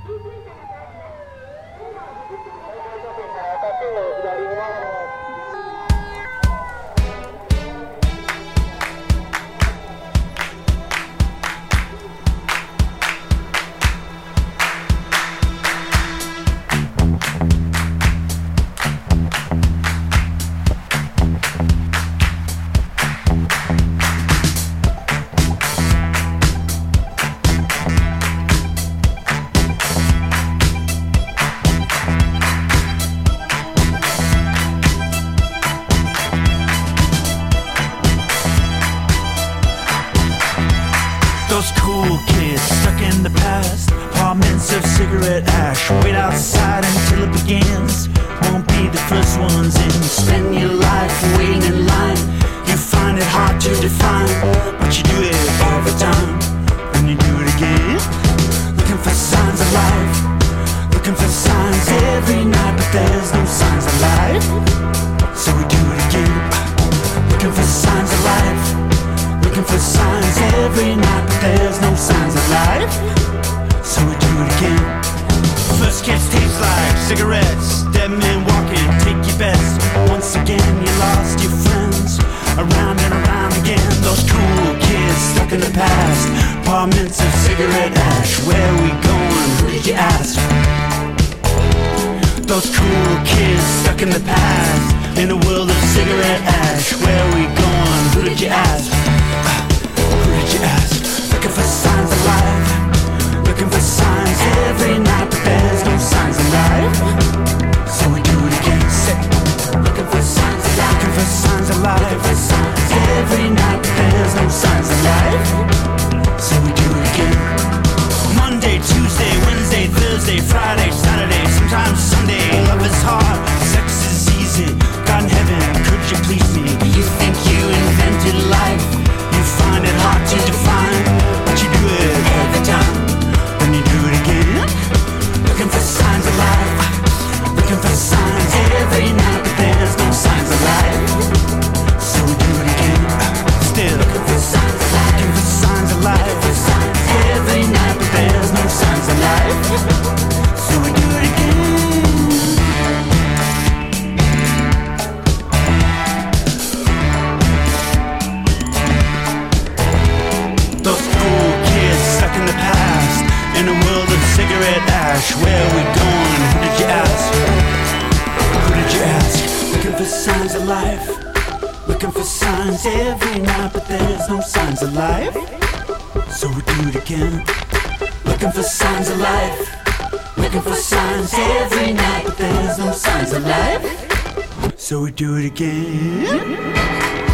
Those cool kids stuck in the past, apartments of cigarette ash. Wait outside until it begins. Won't be the first ones in. Spend your life waiting in line. You find it hard to define, but you do it every time. And you do it again. Looking for signs of life, looking for signs every night, but there's no signs of life. So we do it again. Looking for signs of life, looking for signs every night, but there's no signs of life. So we do it again. First kiss tastes like cigarettes. Dead men walking, take your bets. Once again you lost your friends. Around and around again. Those cool kids stuck in the past, apartments of cigarette ash. Where are we going? Who did you ask? Those cool kids stuck in the past, in a world of cigarette ash. Where are we going? Who did you ask? Who did you ask? Looking for signs of life, looking for signs every night, but there's no signs of life. So we do it again. Say, looking for signs of life, looking for signs of life, looking for signs every night, but there's no signs of life. So we do it again. Monday, Tuesday, Wednesday, Thursday, Friday, Saturday, sometimes Sunday. Love is hard, sex is easy. God in heaven, could you please me? You think you invented life? You find it hard to define, but you do it every time. Then you do it again. Looking for signs of life, looking for signs every night, but there's no signs of life. So we do it again. Still looking for signs of life, looking for signs of life, looking for signs every night, but there's no signs of life. So we do it again. Those cool kids stuck in the past, in a world of cigarette ash. Where are we going? Who did you ask? Who did you ask? Looking for signs of life, looking for signs every night, but there's no signs of life. So we do it again. Looking for signs of life, looking for signs every night, but there's no signs of life. So we do it again.